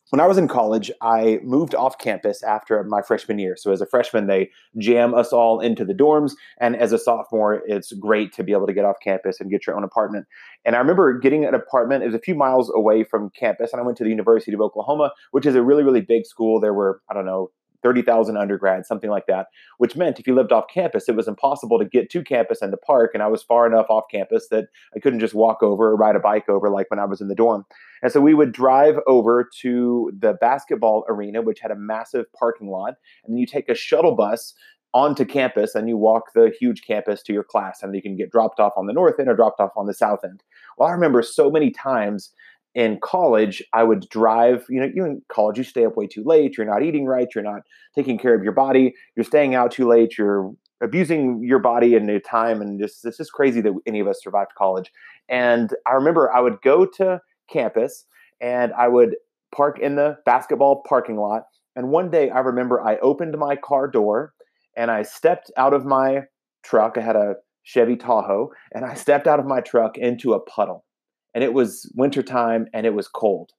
when I was in college, I moved off campus after my freshman year. So as a freshman, they jam us all into the dorms. And as a sophomore, it's great to be able to get off campus and get your own apartment. And I remember getting an apartment. It was a few miles away from campus. And I went to the University of Oklahoma, which is a really, really big school. There were, I don't know, 30,000 undergrads, something like that, which meant if you lived off campus, it was impossible to get to campus and to park. And I was far enough off campus that I couldn't just walk over or ride a bike over like when I was in the dorm. And so we would drive over to the basketball arena, which had a massive parking lot. And then you take a shuttle bus onto campus and you walk the huge campus to your class. And you can get dropped off on the north end or dropped off on the south end. Well, I remember so many times in college, I would drive, you in college, you stay up way too late. You're not eating right. You're not taking care of your body. You're staying out too late. You're abusing your body and your time. And this is crazy that any of us survived college. And I remember I would go to campus and I would park in the basketball parking lot. And one day I remember I opened my car door and I stepped out of my truck. I had a Chevy Tahoe and I stepped out of my truck into a puddle. And it was wintertime and it was cold.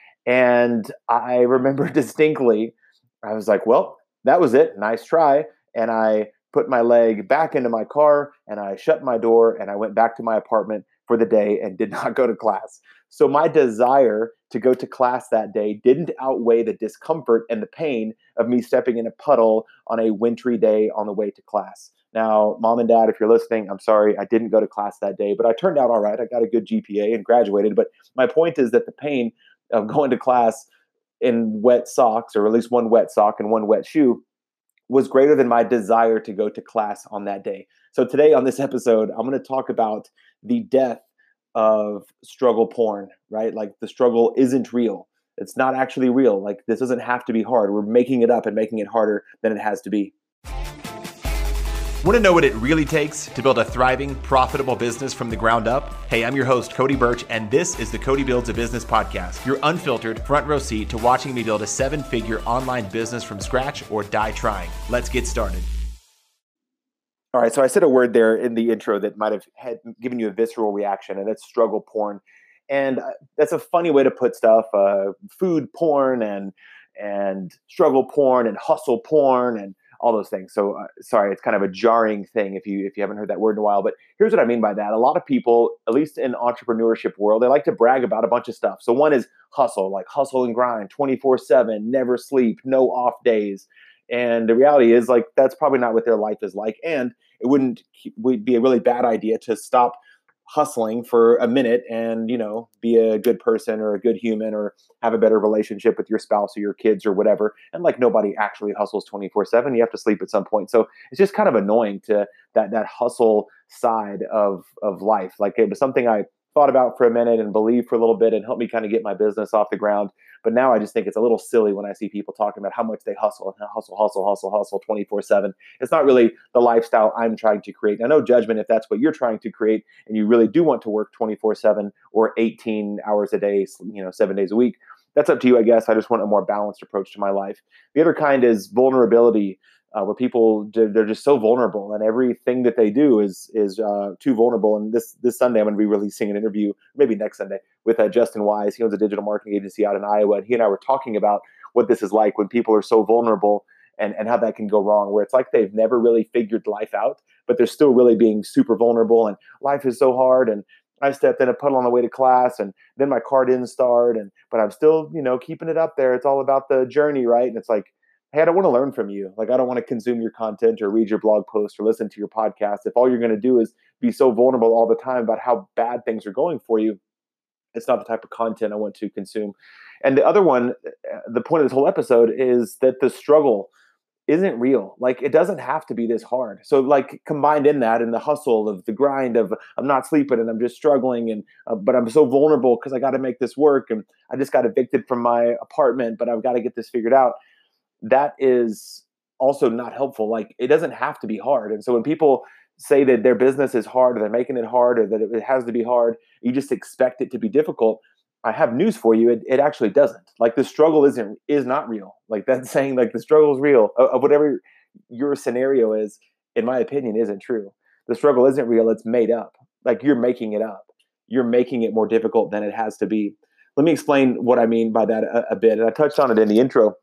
And I remember distinctly, I was like, well, that was it. Nice try. And I put my leg back into my car and I shut my door and I went back to my apartment for the day and did not go to class. So my desire to go to class that day didn't outweigh the discomfort and the pain of me stepping in a puddle on a wintry day on the way to class. Now, mom and dad, if you're listening, I'm sorry, I didn't go to class that day, but I turned out all right. I got a good GPA and graduated. But my point is that the pain of going to class in wet socks, or at least one wet sock and one wet shoe, was greater than my desire to go to class on that day. So today on this episode, I'm going to talk about the death of struggle porn, right? Like the struggle isn't real. It's not actually real. Like this doesn't have to be hard. We're making it up and making it harder than it has to be. Want to know what it really takes to build a thriving, profitable business from the ground up? Hey, I'm your host, Cody Birch, and this is the Cody Builds a Business podcast, your unfiltered front row seat to watching me build a 7-figure online business from scratch or die trying. Let's get started. All right, so I said a word there in the intro that might have given you a visceral reaction, and that's struggle porn. And that's a funny way to put stuff, food porn and struggle porn and hustle porn and all those things. So sorry, it's kind of a jarring thing if you haven't heard that word in a while. But here's what I mean by that. A lot of people, at least in entrepreneurship world, they like to brag about a bunch of stuff. So one is hustle, like hustle and grind, 24/7, never sleep, no off days. And the reality is, like, that's probably not what their life is like. And it would be a really bad idea to stop hustling for a minute and, be a good person or a good human or have a better relationship with your spouse or your kids or whatever. And like nobody actually hustles 24/7. You have to sleep at some point. So it's just kind of annoying to that hustle side of life. Like it was something I thought about for a minute and believed for a little bit and helped me kind of get my business off the ground. But now I just think it's a little silly when I see people talking about how much they hustle 24/7. It's not really the lifestyle I'm trying to create. Now, no judgment if that's what you're trying to create and you really do want to work 24/7 or 18 hours a day, 7 days a week. That's up to you, I guess. I just want a more balanced approach to my life. The other kind is vulnerability. Where people, they're just so vulnerable and everything that they do is too vulnerable. And this Sunday, I'm going to be releasing an interview, maybe next Sunday, with Justin Wise. He owns a digital marketing agency out in Iowa. And he and I were talking about what this is like when people are so vulnerable and how that can go wrong, where it's like they've never really figured life out, but they're still really being super vulnerable. And life is so hard. And I stepped in a puddle on the way to class and then my car didn't start. But I'm still, keeping it up there. It's all about the journey, right? And it's like, hey, I don't want to learn from you. Like, I don't want to consume your content or read your blog post or listen to your podcast. If all you're going to do is be so vulnerable all the time about how bad things are going for you, it's not the type of content I want to consume. And the other one, the point of this whole episode is that the struggle isn't real. Like, it doesn't have to be this hard. So like combined in that and the hustle of the grind of I'm not sleeping and I'm just struggling and but I'm so vulnerable because I got to make this work and I just got evicted from my apartment, but I've got to get this figured out. That is also not helpful. Like, it doesn't have to be hard. And so when people say that their business is hard or they're making it hard or that it has to be hard, you just expect it to be difficult. I have news for you. It actually doesn't. Like, the struggle is not real. Like, that's saying like the struggle is real of whatever your scenario is, in my opinion, isn't true. The struggle isn't real. It's made up. Like, you're making it up. You're making it more difficult than it has to be. Let me explain what I mean by that a bit. And I touched on it in the intro.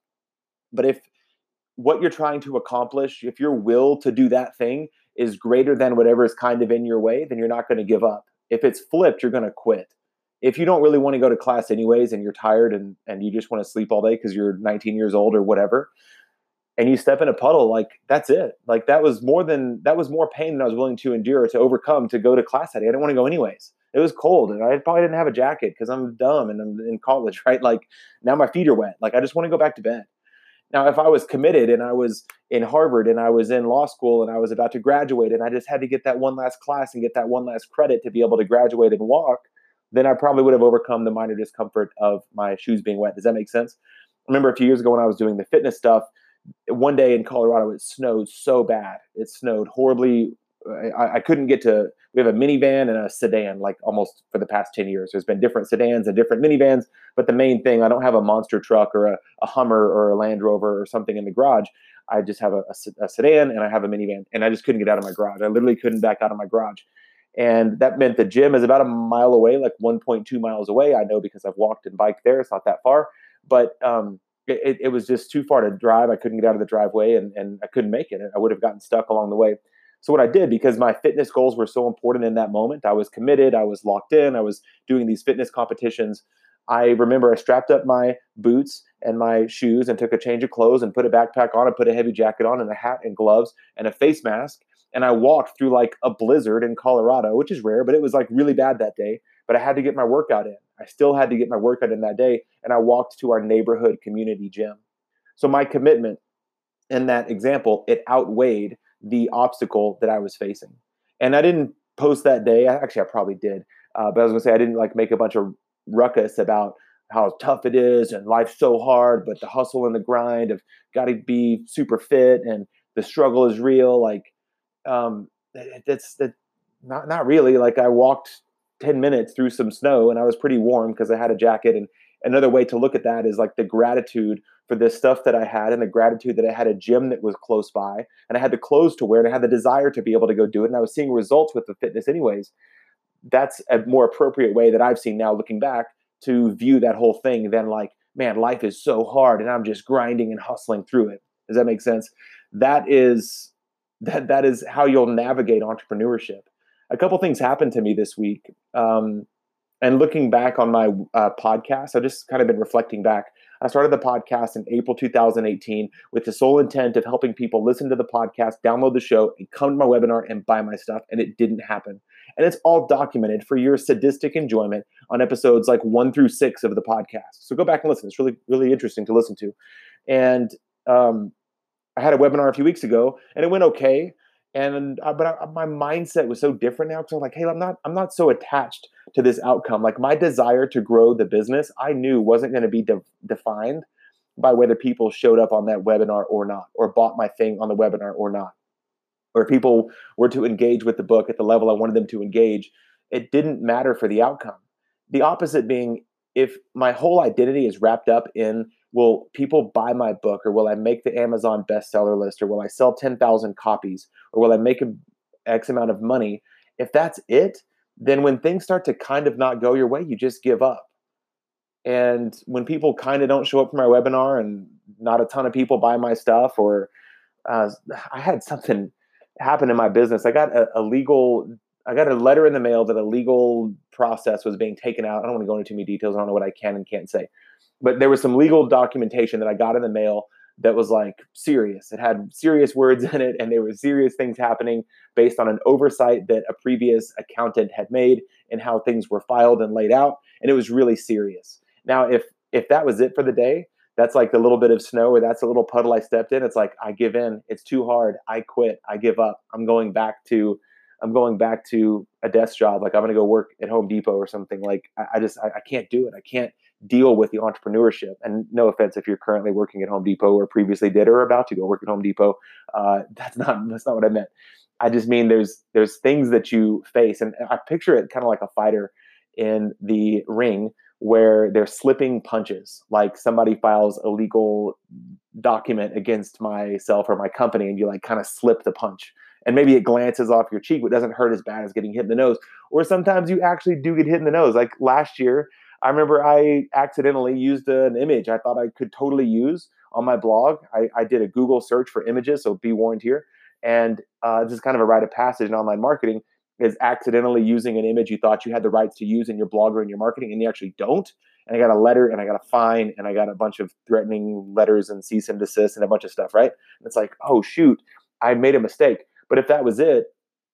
But if what you're trying to accomplish, if your will to do that thing is greater than whatever is kind of in your way, then you're not going to give up. If it's flipped, you're going to quit. If you don't really want to go to class anyways, and you're tired and you just want to sleep all day because you're 19 years old or whatever, and you step in a puddle, like that's it. Like that was more pain than I was willing to endure to overcome to go to class that day. I didn't want to go anyways. It was cold and I probably didn't have a jacket because I'm dumb and I'm in college, right? Like now my feet are wet. Like I just want to go back to bed. Now, if I was committed and I was in Harvard and I was in law school and I was about to graduate and I just had to get that one last class and get that one last credit to be able to graduate and walk, then I probably would have overcome the minor discomfort of my shoes being wet. Does that make sense? I remember a few years ago when I was doing the fitness stuff, one day in Colorado, it snowed so bad. It snowed horribly. I couldn't get to, we have a minivan and a sedan, like almost for the past 10 years. There's been different sedans and different minivans, but the main thing, I don't have a monster truck or a Hummer or a Land Rover or something in the garage. I just have a sedan and I have a minivan, and I just couldn't get out of my garage. I literally couldn't back out of my garage. And that meant the gym is about a mile away, like 1.2 miles away. I know because I've walked and biked there. It's not that far, but it was just too far to drive. I couldn't get out of the driveway and I couldn't make it. I would have gotten stuck along the way. So what I did, because my fitness goals were so important in that moment, I was committed, I was locked in, I was doing these fitness competitions. I remember I strapped up my boots and my shoes and took a change of clothes and put a backpack on and put a heavy jacket on and a hat and gloves and a face mask. And I walked through like a blizzard in Colorado, which is rare, but it was like really bad that day. But I had to get my workout in. I still had to get my workout in that day. And I walked to our neighborhood community gym. So my commitment in that example, it outweighed the obstacle that I was facing. And I didn't post that day. Actually, I probably did. But I was going to say, I didn't like make a bunch of ruckus about how tough it is and life's so hard, but the hustle and the grind of got to be super fit and the struggle is real. Like, that's not really. Like I walked 10 minutes through some snow and I was pretty warm because I had a jacket. And another way to look at that is like the gratitude for this stuff that I had and the gratitude that I had a gym that was close by and I had the clothes to wear and I had the desire to be able to go do it. And I was seeing results with the fitness anyways. That's a more appropriate way that I've seen now looking back to view that whole thing than like, man, life is so hard and I'm just grinding and hustling through it. Does that make sense? That is how you'll navigate entrepreneurship. A couple things happened to me this week. And looking back on my podcast, I've just kind of been reflecting back. I started the podcast in April 2018 with the sole intent of helping people listen to the podcast, download the show, and come to my webinar and buy my stuff. And it didn't happen. And it's all documented for your sadistic enjoyment on episodes like 1 through 6 of the podcast. So go back and listen. It's really, really interesting to listen to. And I had a webinar a few weeks ago and it went okay. But my mindset was so different now because I'm like, hey, I'm not so attached to this outcome. Like my desire to grow the business, I knew wasn't going to be defined by whether people showed up on that webinar or not, or bought my thing on the webinar or not, or if people were to engage with the book at the level I wanted them to engage. It didn't matter for the outcome. The opposite being, if my whole identity is wrapped up in, will people buy my book, or will I make the Amazon bestseller list, or will I sell 10,000 copies, or will I make an X amount of money? If that's it, then when things start to kind of not go your way, you just give up. And when people kind of don't show up for my webinar and not a ton of people buy my stuff, or I had something happen in my business. I got a letter in the mail that a legal process was being taken out. I don't want to go into too many details. I don't know what I can and can't say. But there was some legal documentation that I got in the mail that was like serious. It had serious words in it, and there were serious things happening based on an oversight that a previous accountant had made in how things were filed and laid out. And it was really serious. Now, if that was it for the day, that's like the little bit of snow, or that's a little puddle I stepped in. It's like, I give in. It's too hard. I quit. I give up. I'm going back to a desk job. Like I'm going to go work at Home Depot or something. Like I can't do it. I can't deal with the entrepreneurship. And no offense if you're currently working at Home Depot or previously did or about to go work at Home Depot. That's not what I meant. I just mean there's things that you face, and I picture it kind of like a fighter in the ring where they're slipping punches. Like somebody files a legal document against myself or my company, and you like kind of slip the punch. And maybe it glances off your cheek, but doesn't hurt as bad as getting hit in the nose. Or sometimes you actually do get hit in the nose. Like last year, I remember I accidentally used an image I thought I could totally use on my blog. I did a Google search for images, so be warned here. And this is kind of a rite of passage in online marketing, is accidentally using an image you thought you had the rights to use in your blog or in your marketing, and you actually don't. And I got a letter, and I got a fine, and I got a bunch of threatening letters and cease and desist and a bunch of stuff, right? And it's like, oh, shoot, I made a mistake. But if that was it,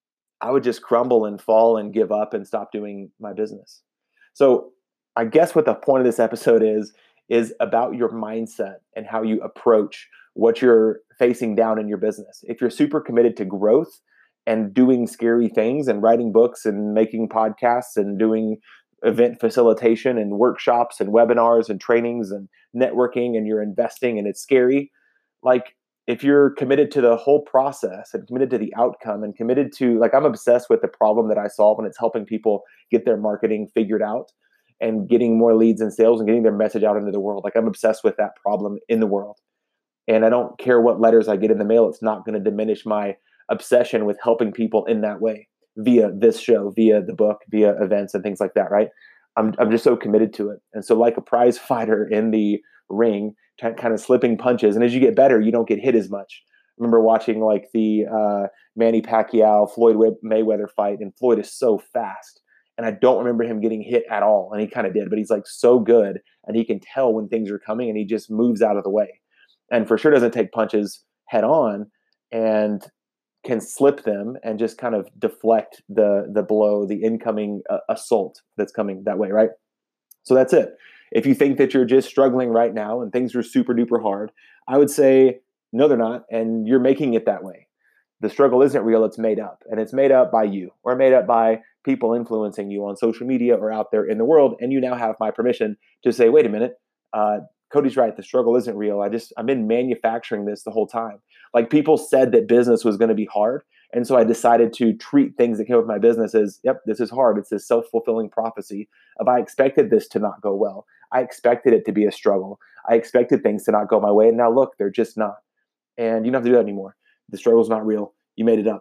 I would just crumble and fall and give up and stop doing my business. So I guess what the point of this episode is about your mindset and how you approach what you're facing down in your business. If you're super committed to growth and doing scary things and writing books and making podcasts and doing event facilitation and workshops and webinars and trainings and networking, and you're investing and it's scary, like, if you're committed to the whole process and committed to the outcome and committed to, like, I'm obsessed with the problem that I solve, and it's helping people get their marketing figured out and getting more leads and sales and getting their message out into the world. Like, I'm obsessed with that problem in the world. And I don't care what letters I get in the mail. It's not going to diminish my obsession with helping people in that way via this show, via the book, via events and things like that, right? I'm just so committed to it. And so, like a prize fighter in the ring, kind of slipping punches. And as you get better, you don't get hit as much. I remember watching like the Manny Pacquiao, Floyd Mayweather fight, and Floyd is so fast. And I don't remember him getting hit at all. And he kind of did, but he's like so good, and he can tell when things are coming, and he just moves out of the way. And for sure doesn't take punches head on, and can slip them and just kind of deflect the blow, the incoming assault that's coming that way, right? So that's it. If you think that you're just struggling right now and things are super duper hard, I would say, no, they're not. And you're making it that way. The struggle isn't real. It's made up, and it's made up by you, or made up by people influencing you on social media or out there in the world. And you now have my permission to say, wait a minute, Cody's right. The struggle isn't real. I've been manufacturing this the whole time. Like, people said that business was going to be hard. And so I decided to treat things that came with my business as, yep, this is hard. It's this self-fulfilling prophecy of, I expected this to not go well. I expected it to be a struggle. I expected things to not go my way. And now look, they're just not. And you don't have to do that anymore. The struggle's not real. You made it up.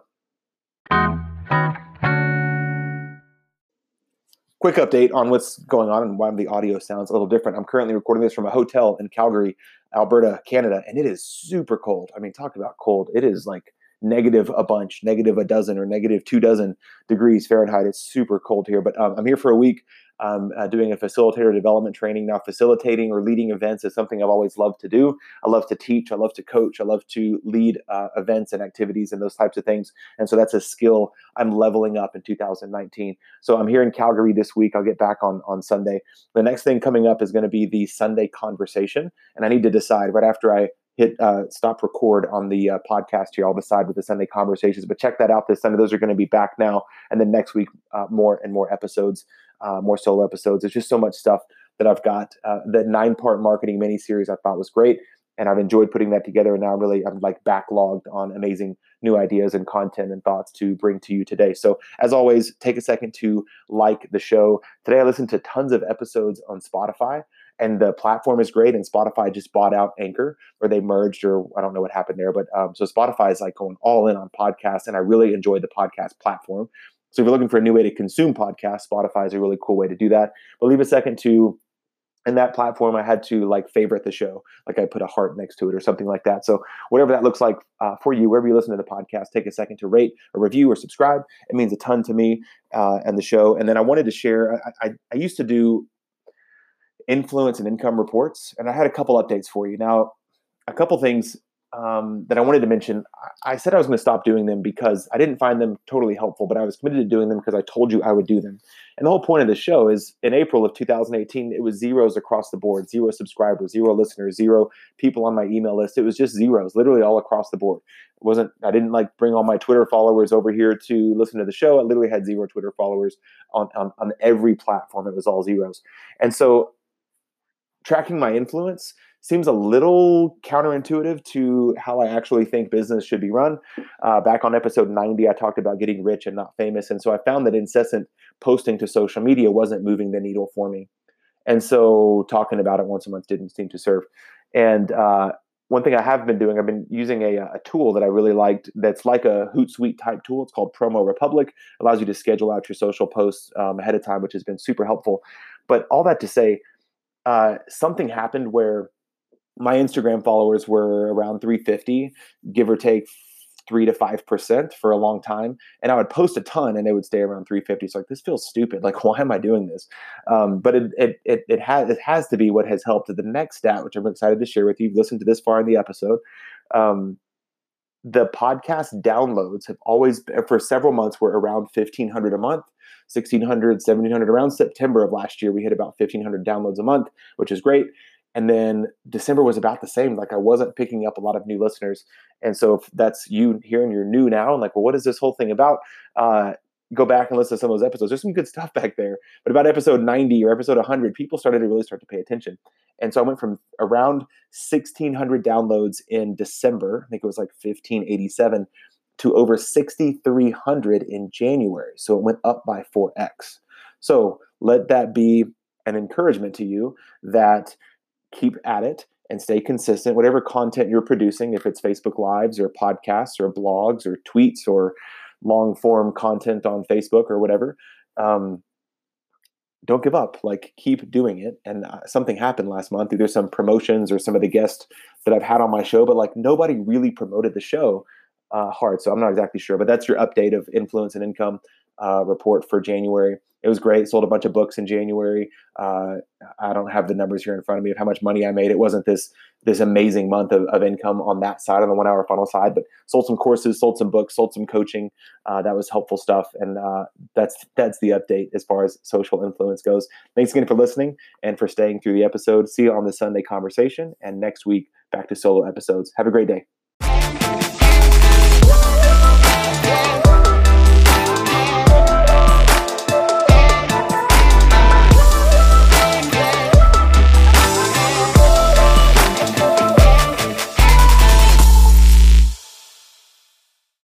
Quick update on what's going on and why the audio sounds a little different. I'm currently recording this from a hotel in Calgary, Alberta, Canada, and it is super cold. I mean, talk about cold. It is like negative a bunch, negative a dozen or negative 24 degrees Fahrenheit. It's super cold here, but I'm here for a week. Doing a facilitator development training now. Facilitating or leading events is something I've always loved to do. I love to teach. I love to coach. I love to lead events and activities and those types of things. And so that's a skill I'm leveling up in 2019. So I'm here in Calgary this week. I'll get back on Sunday. The next thing coming up is going to be the Sunday conversation. And I need to decide right after I hit stop record on the podcast here. I'll decide with the Sunday conversations, but check that out this Sunday. Those are going to be back now. And then next week, more and more episodes, more solo episodes. There's just so much stuff that I've got. The 9-part marketing mini series I thought was great, and I've enjoyed putting that together. And now I'm like backlogged on amazing new ideas and content and thoughts to bring to you today. So as always, take a second to like the show. Today I listened to tons of episodes on Spotify, and the platform is great. And Spotify just bought out Anchor, or they merged, or I don't know what happened there. But so Spotify is like going all in on podcasts, and I really enjoy the podcast platform. So if you're looking for a new way to consume podcasts, Spotify is a really cool way to do that. But leave a second to, in that platform, I had to like favorite the show. Like I put a heart next to it or something like that. So whatever that looks like for you, wherever you listen to the podcast, take a second to rate or review or subscribe. It means a ton to me and the show. And then I wanted to share, I used to do influence and income reports, and I had a couple updates for you. Now, a couple things that I wanted to mention. I said I was going to stop doing them because I didn't find them totally helpful, but I was committed to doing them because I told you I would do them. And the whole point of the show is, in April of 2018, it was zeros across the board, 0 subscribers, 0 listeners, 0 people on my email list. It was just zeros, literally all across the board. I didn't like bring all my Twitter followers over here to listen to the show. I literally had 0 Twitter followers on every platform. It was all zeros. And so tracking my influence seems a little counterintuitive to how I actually think business should be run. Back on episode 90, I talked about getting rich and not famous. And so I found that incessant posting to social media wasn't moving the needle for me. And so talking about it once a month didn't seem to serve. And one thing I have been doing, I've been using a tool that I really liked that's like a Hootsuite type tool. It's called Promo Republic. It allows you to schedule out your social posts ahead of time, which has been super helpful. But all that to say, something happened where my Instagram followers were around 350, give or take 3 to 5% for a long time. And I would post a ton and they would stay around 350. So like, this feels stupid. Like, why am I doing this? But it has to be what has helped. The next stat, which I'm excited to share with you, listened to this far in the episode. The podcast downloads have always, for several months, were around 1,500 a month, 1,600, 1,700. Around September of last year, we hit about 1,500 downloads a month, which is great. And then December was about the same. Like, I wasn't picking up a lot of new listeners. And so if that's you here and you're new now and like, well, what is this whole thing about? Go back and listen to some of those episodes. There's some good stuff back there. But about episode 90 or episode 100, people started to really start to pay attention. And so I went from around 1,600 downloads in December, I think it was like 1,587, to over 6,300 in January. So it went up by 4x. So let that be an encouragement to you that keep at it and stay consistent. Whatever content you're producing, if it's Facebook Lives or podcasts or blogs or tweets or long form content on Facebook or whatever, don't give up. Like, keep doing it. And something happened last month, either some promotions or some of the guests that I've had on my show, but like, nobody really promoted the show hard. So I'm not exactly sure, but that's your update of influence and income report for January. It was great. Sold a bunch of books in January. I don't have the numbers here in front of me of how much money I made. It wasn't this amazing month of income on that side, on the 1 hour funnel side, but sold some courses, sold some books, sold some coaching. That was helpful stuff. And that's the update as far as social influence goes. Thanks again for listening and for staying through the episode. See you on the Sunday conversation. And next week, back to solo episodes. Have a great day.